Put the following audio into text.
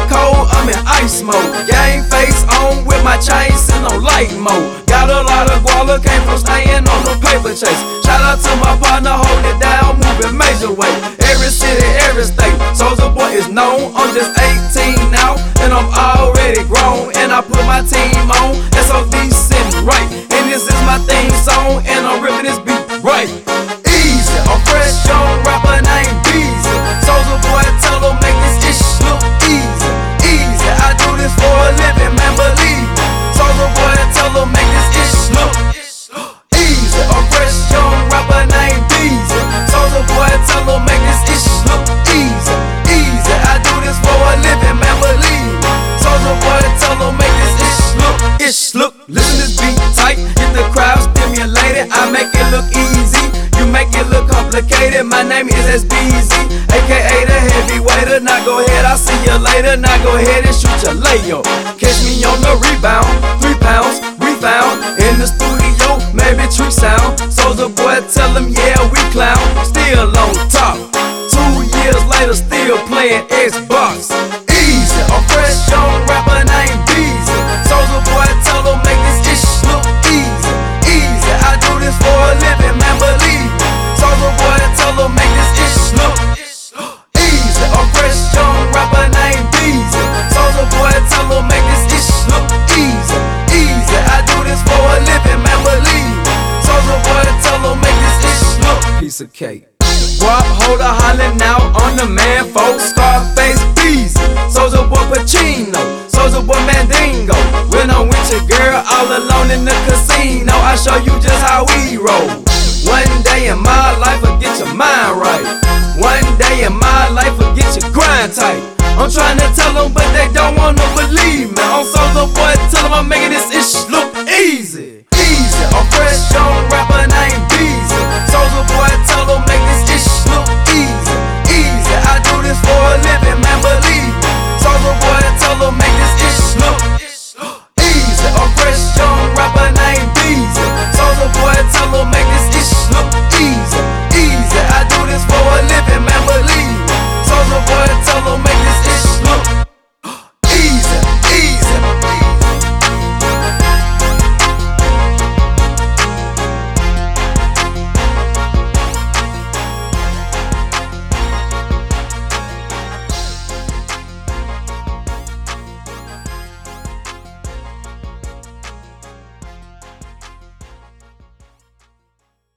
cold, I'm in ice mode. Game face on with my chain sitting on light mode. Got a lot of guala, came from staying on the paper chase. Shout out to my partner, hold it down, moving major way. Every city, every state, Soulja Boy is known. I'm just 18 now, and I'm already grown. And I put my team on, SOD sitting right. And this is my theme song, and I'm ripping this beat right. Easy, I'm fresh young rapper named Beezy. Soulja Boy, tell them make this ish look easy. Easy, I do this for a living, man, believe me. Soulja Boy, tell them make this ish look easy. I'm fresh young rapper named Beezy. Soulja Boy, tell them make this ish look easy. Easy, I do this for a living, man, believe me. Soulja Boy, tell them make this ish look. Listen to this beat tight, get the crowd stimulated. I make it look easy, you make it look complicated. My name is SBZ, aka the heavyweighter. Now go ahead, I'll see you later. Now go ahead and shoot your layo. Catch me on the rebound, 3 pounds, we found in the studio, maybe tree sound. Soulja Boy, tell them yeah, we clown. Still on top, 2 years later, still playing Xbox. Easy, I'm fresh young rapper named Beezy. Soulja Boy, tell them make this ish look easy. Easy, I do this for a living, man, believe me. Soulja Boy, tell them make this ish look easy. I'm fresh young rapper named Beezy. Soulja Boy, tell them make this ish look easy. Easy, I do this for a living, man, believe me. Soulja Boy, tell them make this ish look piece of cake. Guap holder hollering out on the man, folks. Scarface Beezy, Soulja Boy Pacino, Soulja Boy Mandingo. When I'm with your girl all alone in the casino, I show you just how we roll. One day in my life, will get your mind right. One day in my life, will get your grind tight. I'm trying to tell them, but they don't wanna believe me. I'm Soulja Boy, tell them I'm making this ish look easy. Easy, I'm fresh young rapper named Beezy. Soulja Boy, tell them make